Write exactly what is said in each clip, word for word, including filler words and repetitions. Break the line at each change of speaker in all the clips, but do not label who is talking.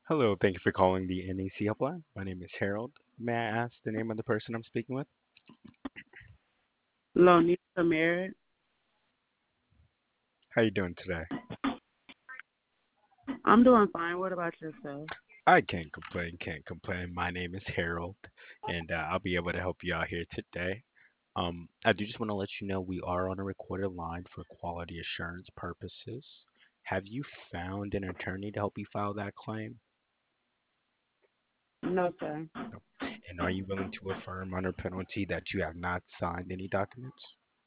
Hello, thank you for calling the N A C helpline. My name is Harold. May I ask the name of the person I'm speaking with?
Lonita married.
How you doing today?
I'm doing fine. What about yourself?
I can't complain, can't complain. My name is Harold, and uh, I'll be able to help you out here today. Um, I do just want to let you know we are on a recorded line for quality assurance purposes. Have you found an attorney to help you file that claim?
No, sir.
No. And are you willing to affirm under penalty that you have not signed any documents?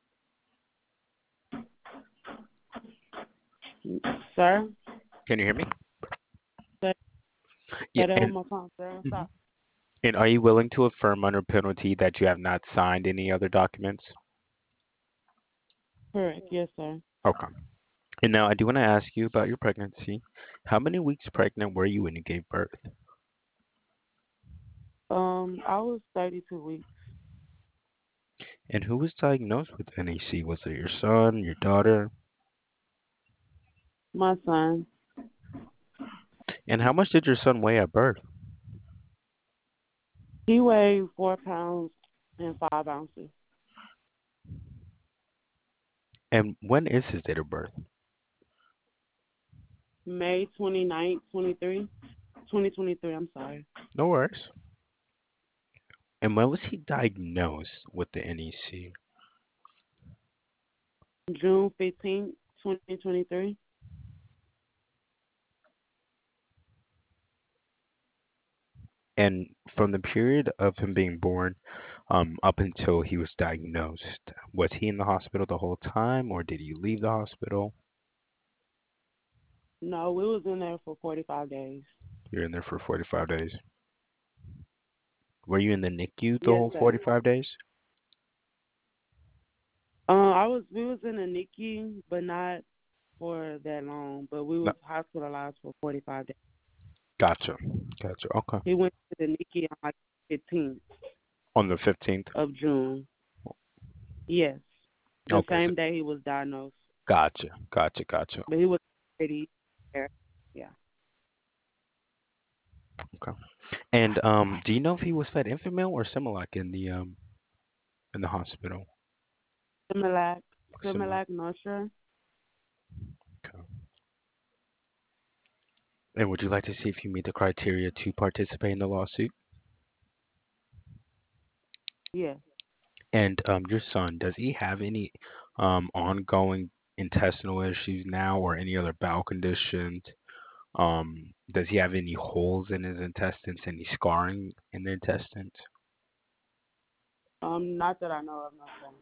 Sir?
Can you hear me?
Say
Yeah,
say that
and
one more time, sir.
mhm.
Stop.
And are you willing to affirm under penalty that you have not signed any other documents?
Correct. Yes, sir.
Okay. And now I do want to ask you about your pregnancy. How many weeks pregnant were you when you gave birth?
Um, I was thirty-two weeks.
And who was diagnosed with N A C? Was it your son, your daughter?
My son,
And how much did your son weigh at birth?
he weighed four pounds and five ounces.
And when is his date of birth?
May twenty-ninth, twenty-three, twenty twenty-three. I'm sorry.
No worries. And when was he diagnosed with the N E C?
June fifteenth, twenty twenty-three.
And from the period of him being born um, up until he was diagnosed, was he in the hospital the whole time or did he leave the hospital?
No, we was in there for forty-five days.
You're in there for forty-five days. Were you in the N I C U the
Yes,
whole
sir.
forty-five days?
Uh, I was we was in the N I C U, but not for that long. But we
No,
was hospitalized for forty-five days.
gotcha. Gotcha. Okay.
He went to the N I C U on like fifteenth
On the fifteenth?
of June. Yes, the
Okay. So,
same day he was diagnosed,
gotcha. Gotcha. Gotcha.
but he was already there. Yeah,
Okay. And um, do you know if he was fed Infamil or Similac in the um in the hospital?
Similac,
Similac.
Similac, North Shore.
Okay. And would you like to see if you meet the criteria to participate in the lawsuit?
Yes,
And um, your son, does he have any um ongoing intestinal issues now or any other bowel conditions? Um, does he have any holes in his intestines, any scarring in the intestines?
um, not that I know of, no sir.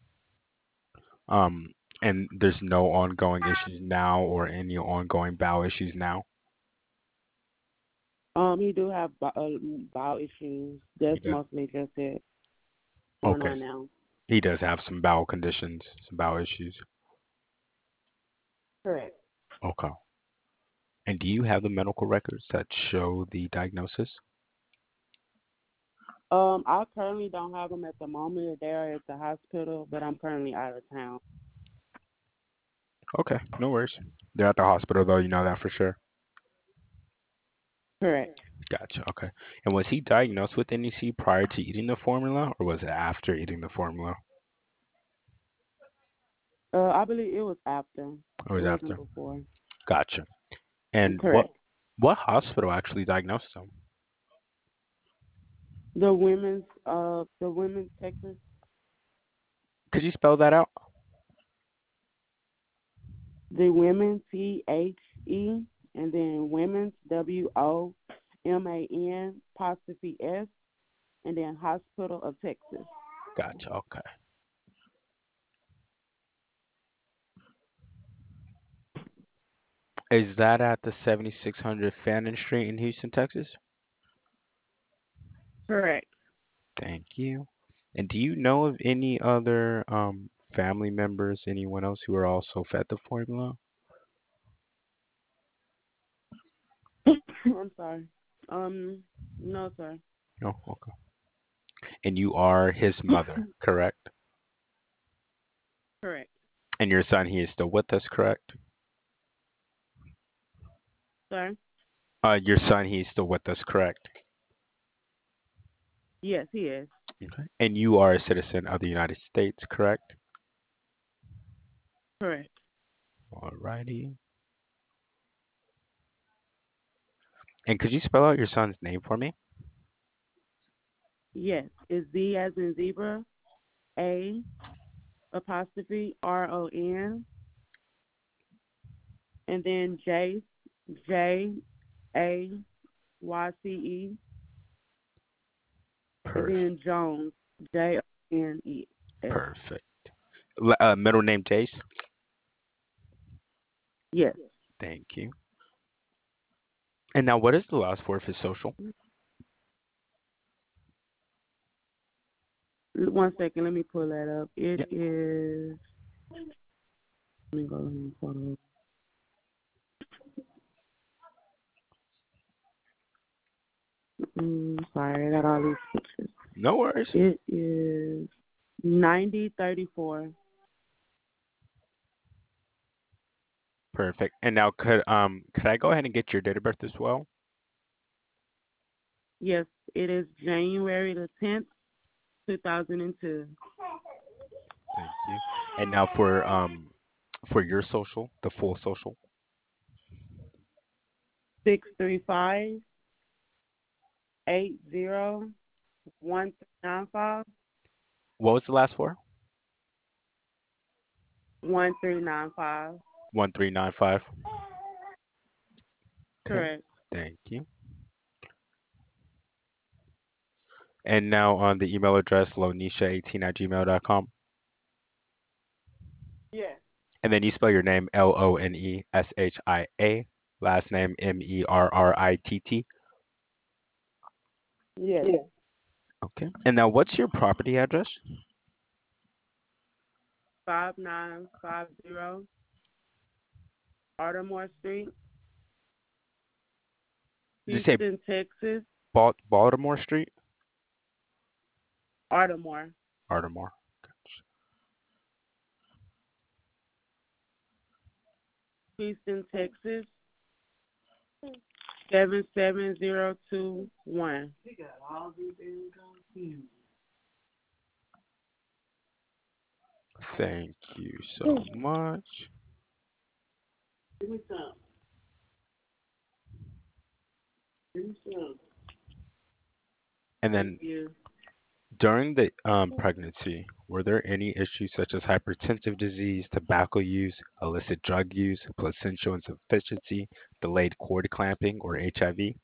Um, and there's no ongoing issues now or any ongoing bowel issues now?
Um, he do have bo- uh, bowel issues.
He
That's
does.
mostly just it going
Okay.
on now.
He does have some bowel conditions, some bowel issues.
Correct.
Okay. And do you have the medical records that show the diagnosis?
Um, I currently don't have them at the moment. They are at the hospital, but I'm currently out of town.
Okay, no worries. They're at the hospital though, you know that for sure.
Correct.
Gotcha. Okay. And was he diagnosed with N E C prior to eating the formula, or was it after eating the formula,
Uh, I believe it was after.
or
It
was it
wasn't
after?
before.
Gotcha. And what
Correct.
what hospital actually diagnosed him?
The women's, uh, the women's Texas,
Could you spell that out?
the women T H E, and then women's W O M A N apostrophe S, and then Hospital of Texas.
Gotcha. Okay. Is that at the seventy-six hundred Fannin Street in Houston, Texas?
Correct.
Thank you. And do you know of any other um family members, anyone else who are also fed the formula?
I'm sorry. Um, no, sir.
No. Okay. And you are his mother, correct?
Correct.
And your son, he is still with us, correct?
Sir.
Uh, your son, he's still with us, correct?
Yes, he is.
Okay. And you are a citizen of the United States, correct?
Correct.
Alrighty. And could you spell out your son's name for me?
Yes. It's Z as in zebra, A apostrophe R O N, and then Jace, J A Y C E, and
Perfect.
then Jones, J O N E S.
Perfect. L- uh, middle name Jace.
Yes.
Thank you. And now, what is the last four of his social?
One second, let me pull that up. It
Yep.
is. Let me go ahead and pull it up. Mm, sorry, I got all these pictures.
No worries.
It is ninety thirty-four.
Perfect. And now, could um could I go ahead and get your date of birth as well?
Yes, it is January the tenth, two thousand two.
Thank you. And now for um for your social, the full social.
Six three five eight zero one three nine five
What was the last four?
one three nine five.
One three nine five. Okay.
Correct.
Thank you. And now on the email address lonisha eighteen at gmail dot com.
Yes.
And then you spell your name L O N E S H I A, last name M E R R I T T.
Yes.
Okay. And now what's your property address?
Five nine five zero Ardmore Street,
Did you say
Houston, Texas.
Bal- Baltimore Street?
Ardmore,
Baltimore.
Houston, Texas. Seven seven zero two one.
Thank you so much.
Give me some. Give me some.
And
Thank
then
you.
during the um, pregnancy, were there any issues such as hypertensive disease, tobacco use, illicit drug use, placental insufficiency, delayed cord clamping, or H I V?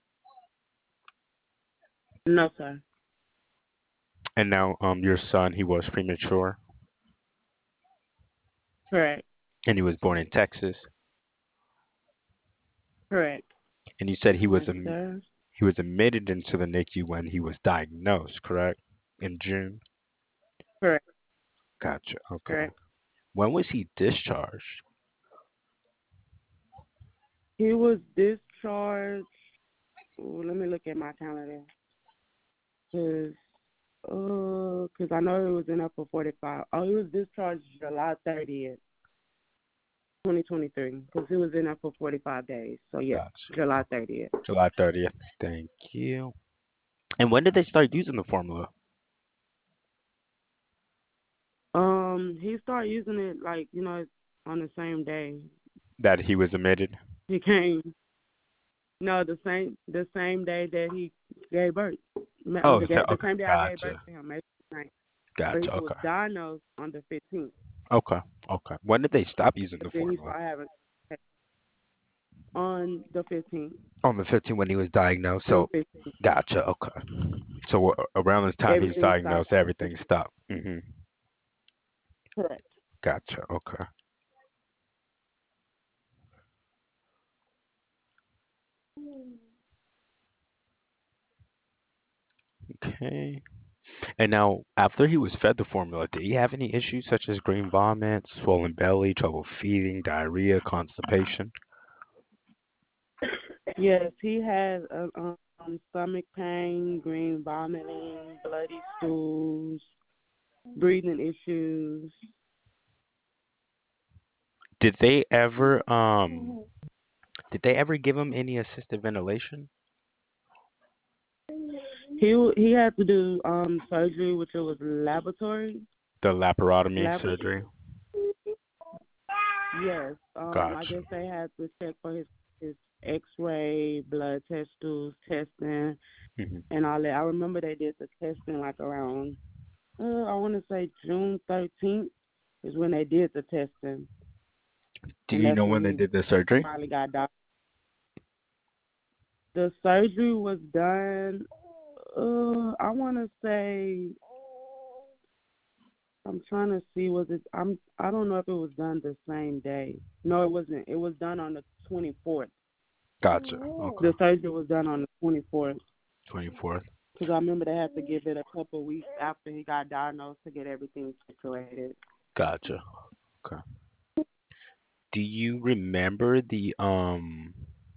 No, sir.
And now, um, your son, he was premature,
Correct.
and he was born in Texas.
Correct.
And you said he was
Yes,
am-
sir.
he was admitted into the N I C U when he was diagnosed, correct? In June.
Correct.
Gotcha. Okay.
Correct.
When was he discharged?
He was discharged. Ooh, let me look at my calendar. Cause, uh, cause I know he was in there for forty-five. Oh, he was discharged July thirtieth, twenty twenty-three. Cause he was in there for forty-five days. So yeah,
Gotcha.
July thirtieth.
July thirtieth. Thank you. And when did they start using the formula
Um, he started using it like you know on the same day
that he was admitted?
he came. No, the same the same day that he gave birth. Ma- On
Oh,
the
so,
ga- the
okay.
same day I gave birth
Gotcha.
to him, May ninth. But he
Gotcha.
was
Okay.
diagnosed on the fifteenth.
Okay. Okay. When did they stop using
But
the
then he
formula?
started having on the fifteenth.
On the fifteenth when he was diagnosed.
June
So,
fifteenth.
gotcha. Okay. So uh, around this time he was
Everything stopped
diagnosed,
on the
everything
fifteenth.
stopped. Hmm.
Correct.
Gotcha. Okay. Okay. And now, after he was fed the formula, did he have any issues such as green vomit, swollen belly, trouble feeding, diarrhea, constipation?
Yes, he had uh, um, stomach pain, green vomiting, bloody stools, breathing issues.
Did they ever um Did they ever give him any assisted ventilation?
He w- he had to do um surgery, which it was laboratory.
The laparotomy
Lab.
surgery?
Yes. Um, I
Gotcha.
guess they had to check for his his X-ray, blood test tubes, testing,
Hmm.
and all that. I remember they did the testing like around uh, I want to say June thirteenth is when they did the testing,
Do
and
you
that's
know
when
when they
he
did the surgery?
finally got diagnosed. The surgery was done. Uh, I want to say I'm trying to see was it I'm I don't know if it was done the same day. No, it wasn't. It was done on the twenty-fourth.
Gotcha. Okay.
The surgery was done on the twenty-fourth
twenty-fourth.
because I remember they had to give it a couple weeks after he got diagnosed to get everything situated.
Gotcha. Okay. Do you remember the um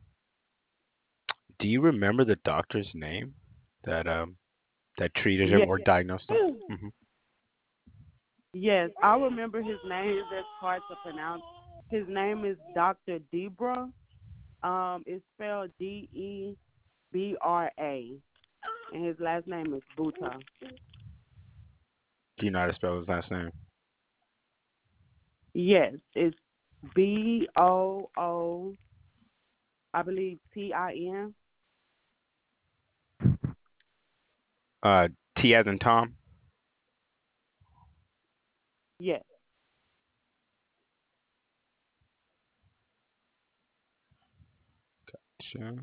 do you remember the doctor's name that um that treated him
Yes,
or diagnosed him? Hmm.
yes, I remember his name. It's just hard to pronounce. His name is Doctor Debra. Um, it's spelled D E B R A, and his last name is Buta.
Do you know how to spell his last name?
Yes, it's B O O, I believe T I N.
Uh, T as in Tom.
Yes.
Sure.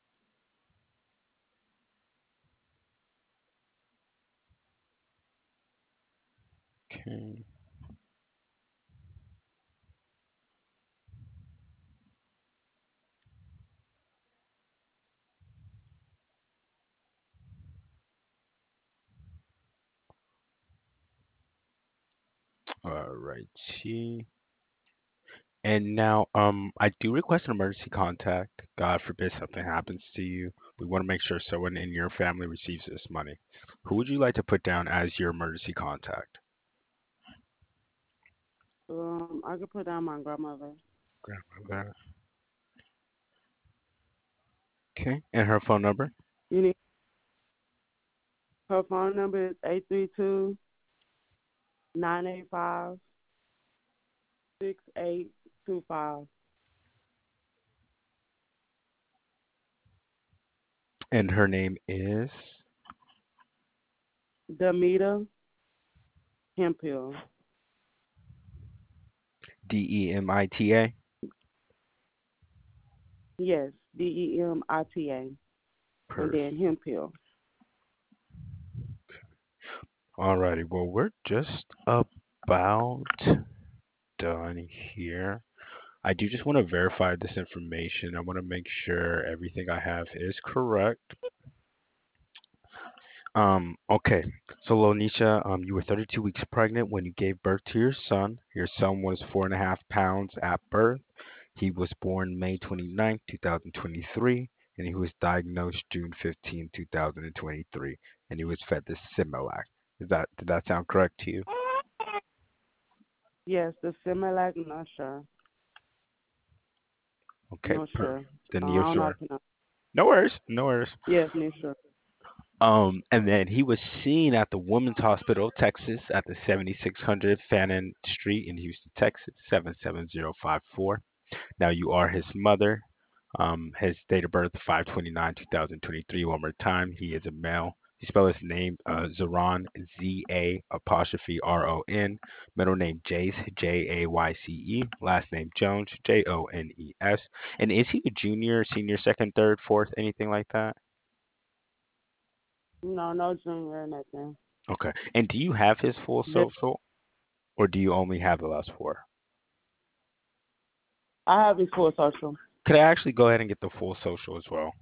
Okay. All right. See. And now, um, I do request an emergency contact. God forbid something happens to you. We want to make sure someone in your family receives this money. Who would you like to put down as your emergency contact?
Um, I could put down my grandmother.
Grandmother. Okay. And her phone number?
You need her phone number is eight three two nine eight five six eight two five.
And her name is
Demita Hemphill.
D E M I T A.
Yes, D E M I T A, and
Perfect.
then Hemphill.
Alrighty. Well, we're just about done here. I do just want to verify this information. I want to make sure everything I have is correct. Um, okay. So Lonisha, um, you were thirty-two weeks pregnant when you gave birth to your son. Your son was four and a half pounds at birth. He was born May twenty-ninth, two thousand twenty-three, and he was diagnosed June fifteenth, two thousand twenty-three, and he was fed the Similac. Is that did that sound correct to you?
Yes, the Similac. Not sure.
Okay,
No
per
sure.
then
I
you're
don't know. How
sure.
to pronounce.
No worries, no worries.
Yes, no sure.
Um, and then he was seen at the Women's Hospital of Texas at the seventy-six hundred Fannin Street in Houston, Texas, seven seven zero five four. Now you are his mother. Um, his date of birth five twenty-nine two thousand twenty-three. One more time. He is a male. You spell his name uh, Zaron, Z A apostrophe R O N. Middle name Jace, J A Y C E. Last name Jones, J O N E S. And is he a junior, senior, second, third, fourth, anything like that?
No, no junior or nothing.
Okay. And do you have his full
Just,
social, or do you only have the last four?
I have his full social.
Could I actually go ahead and get the full social as well?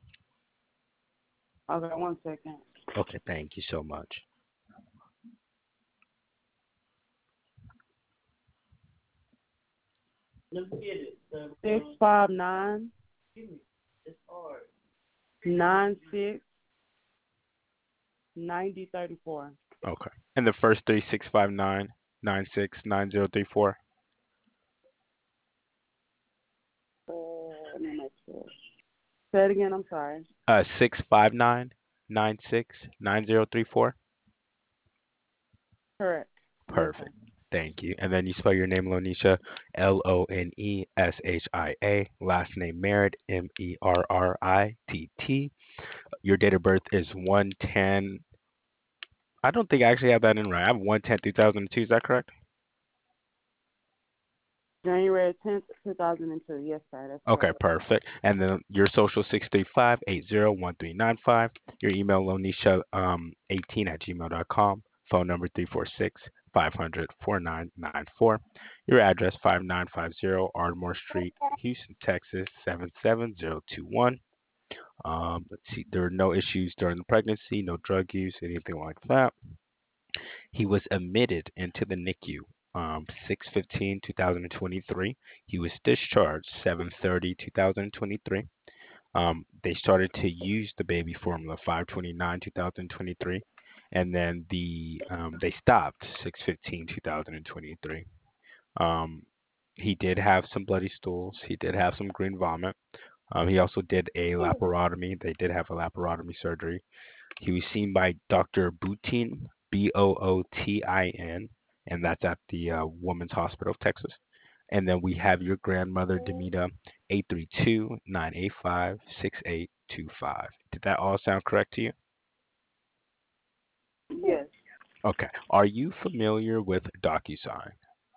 Okay, one second.
Okay, thank you so much.
Six five nine nine six ninety thirty four.
Okay. And the first three six five nine nine six nine zero three four.
Say it again. I'm sorry.
Uh, six five nine nine six nine zero three four.
Correct. Yes, sir.
Perfect. Thank you. And then you spell your name, Lonisha, L O N E S H I A. Last name Merritt, M E R R I T T. Your date of birth is one ten. I don't think I actually have that in right. I have one ten two thousand two. Is that correct?
January tenth, two thousand two. Yes, sir. That's
Okay,
correct.
perfect. And then your social six three five eight zero one three nine five. Your email Lonisha um eighteen at gmail dot com. Phone number three four six five hundred four nine nine four. Your address five nine five zero Ardmore Street, Houston, Texas seven seven zero two one. Um, let's see, there were no issues during the pregnancy, no drug use, anything like that. He was admitted into the N I C U um, six fifteen two thousand twenty-three. He was discharged seven thirty two thousand twenty-three. Um, they started to use the baby formula five twenty-nine two thousand twenty-three, and then the um, they stopped six fifteen two thousand twenty-three. Um, he did have some bloody stools. He did have some green vomit. Um, he also did a laparotomy. They did have a laparotomy surgery. He was seen by Doctor Bootin, B O O T I N, and that's at the uh, Women's Hospital of Texas. And then we have your grandmother, Demita, eight three two nine eight five six eight two five. Did that all sound correct to you?
Yes.
Okay. Are you familiar with DocuSign?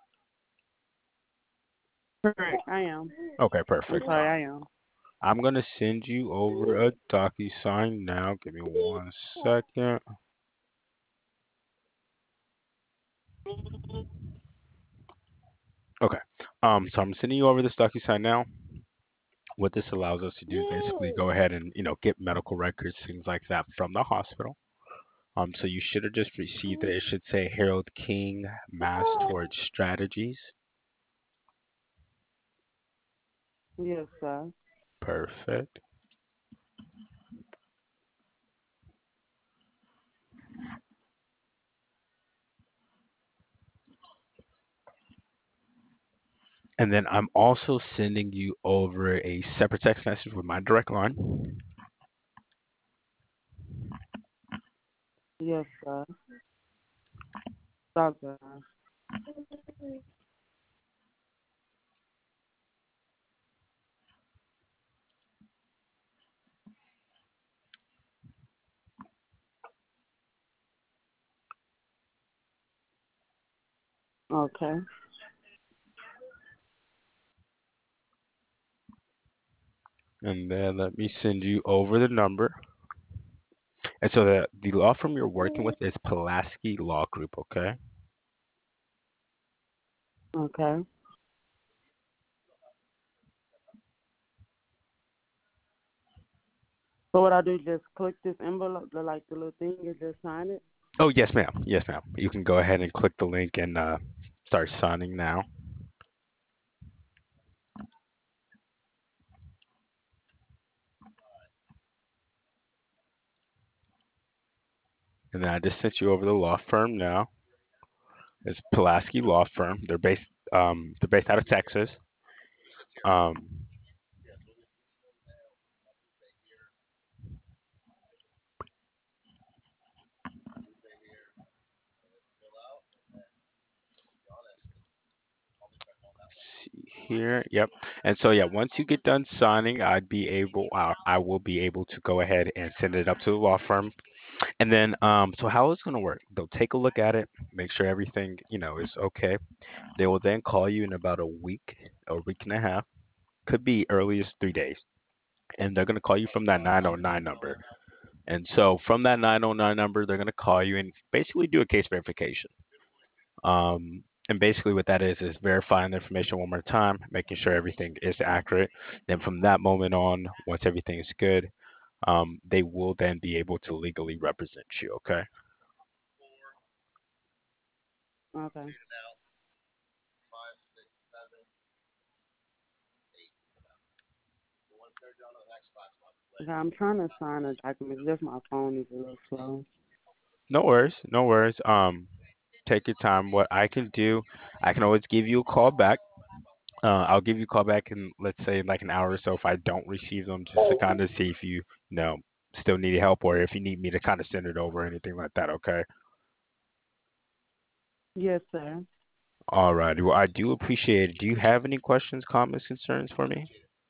Correct. I am.
Okay,
I'm
perfect.
sorry. I am.
I'm gonna send you over a DocuSign now. Give me one second. Okay. Um, so I'm sending you over this DocuSign now. What this allows us to do is basically go ahead and, you know, get medical records, things like that from the hospital. Um, so you should have just received it. It should say Harold King Mass Torch Strategies.
Yes, sir.
Perfect. And then I'm also sending you over a separate text message with my direct line.
Yes, sir. Doctor. Okay.
And then let me send you over the number. And so the, the law firm you're working with is Pulaski Law Group, okay?
Okay. So what I do? Just click this envelope, the like the little thing, and just sign it.
Oh, yes, ma'am. Yes, ma'am. You can go ahead and click the link and uh, start signing now. And then I just sent you over the law firm now. It's Pulaski Law Firm. They're based um, they're based out of Texas. Um, see here. Yep. And so yeah, once you get done signing, I'd be able I, I will be able to go ahead and send it up to the law firm. And then um so how it's going to work? They'll take a look at it, make sure everything, you know, is okay. They will then call you in about a week, a week and a half, could be earliest three days. And they're going to call you from that nine oh nine number. And so from that nine oh nine number, they're going to call you and basically do a case verification. Um, and basically what that is is verifying the information one more time, making sure everything is accurate. Then from that moment on, once everything is good, um, they will then be able to legally represent you. Okay.
Okay. Okay. I'm trying to sign a document. Just my phone is a little slow.
No worries. No worries. Um, take your time. What I can do, I can always give you a call back. Uh, I'll give you a call back in, let's say, like an hour or so if I don't receive them, just to kind of see if you, you know, still need help or if you need me to kind of send it over or anything like that, okay?
Yes, sir.
All right. Well, I do appreciate it. Do you have any questions, comments, concerns for me?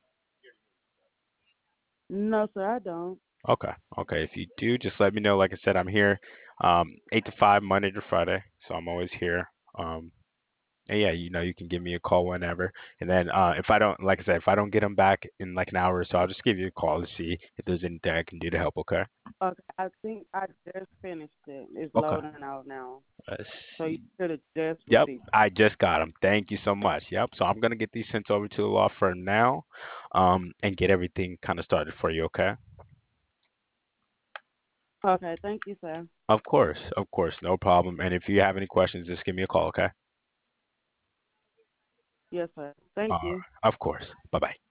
No, sir, I don't.
Okay. Okay. If you do, just let me know. Like I said, I'm here um eight to five Monday to Friday, so I'm always here. Um and yeah, you know, you can give me a call whenever. And then uh if I don't, like I said, if I don't get them back in like an hour or so, I'll just give you a call to see if there's anything I can do to help, okay?
Okay, I think I just finished it. It's
Okay.
loading out now.
Let's
So you
see.
should have just
Yep,
received
I just got them. Thank you so much. Yep. So I'm gonna get these sent over to the law firm now, um, and get everything kind of started for you, okay?
it. Okay, thank you, sir.
Of course, of course, no problem. And if you have any questions, just give me a call, okay?
Yes, sir. Thank
Uh,
you.
of course. Bye bye.